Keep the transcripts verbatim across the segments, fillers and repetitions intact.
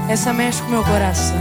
Essa mexe com meu coração.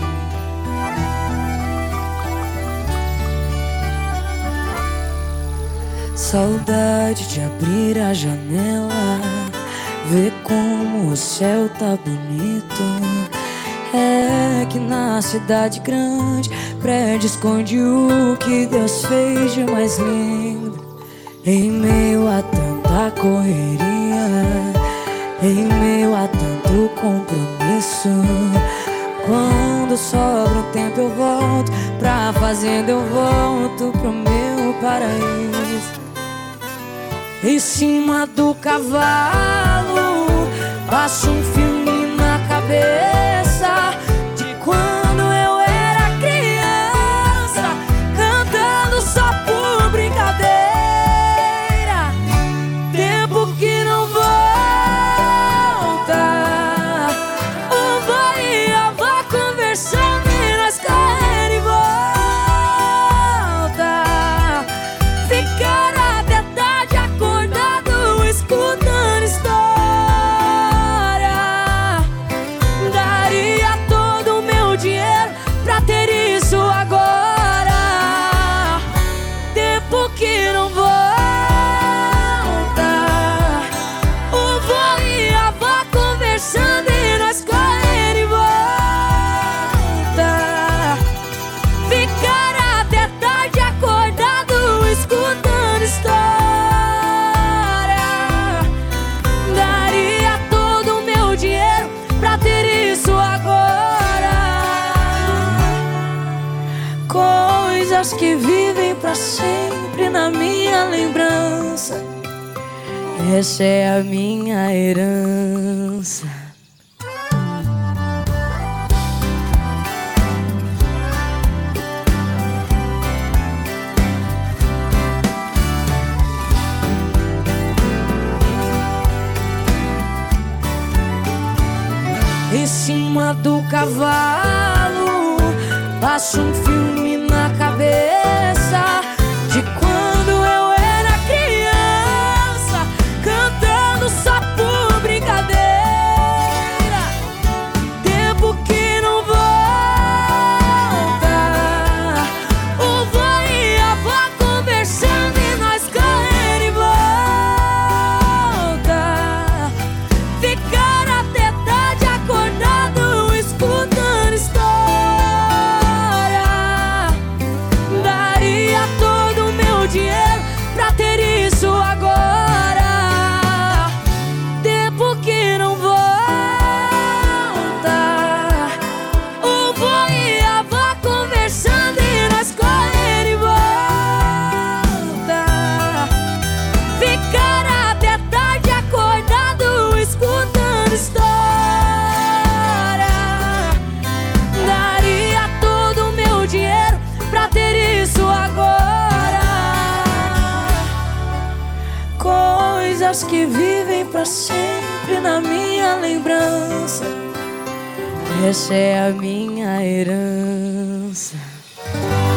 Saudade de abrir a janela, ver como o céu tá bonito. É que na cidade grande, prédio esconde o que Deus fez de mais lindo. Em meio a tanta correria, em meio a tanto compromisso, quando sobra um tempo eu volto pra fazenda, eu volto pro meu paraíso. Em cima do cavalo, passo um filme na cabeça de quando eu era criança, cantando só por brincadeira. Tempo que não volta, o vô e a avó conversando e nós correndo e volta, ficar até tarde acordado escutando história. Daria todo o meu dinheiro pra ter isso agora. Tempo que não volta, o vô e a avó conversando e nós correndo e volta, ficar até tarde acordado escutando história. Daria todo o meu dinheiro pra ter isso agora. Coisas que vivem pra sempre na minha lembrança. Essa é a minha herança. Em cima do cavalo, passo um filme na cabeça de quando eu era criança, cantando só por brincadeira. Tempo que não volta, o vô e a avó conversando e nós correndo e volta, ficar até tarde acordado escutando história. Daria todo o meu dinheiro pra ter isso agora. Tempo que não volta, o vô e a avó conversando e nós correndo e volta, ficar até tarde acordado escutando história. Daria todo o meu dinheiro pra ter isso agora. Coisas que vivem pra sempre na minha lembrança. Essa é a minha herança.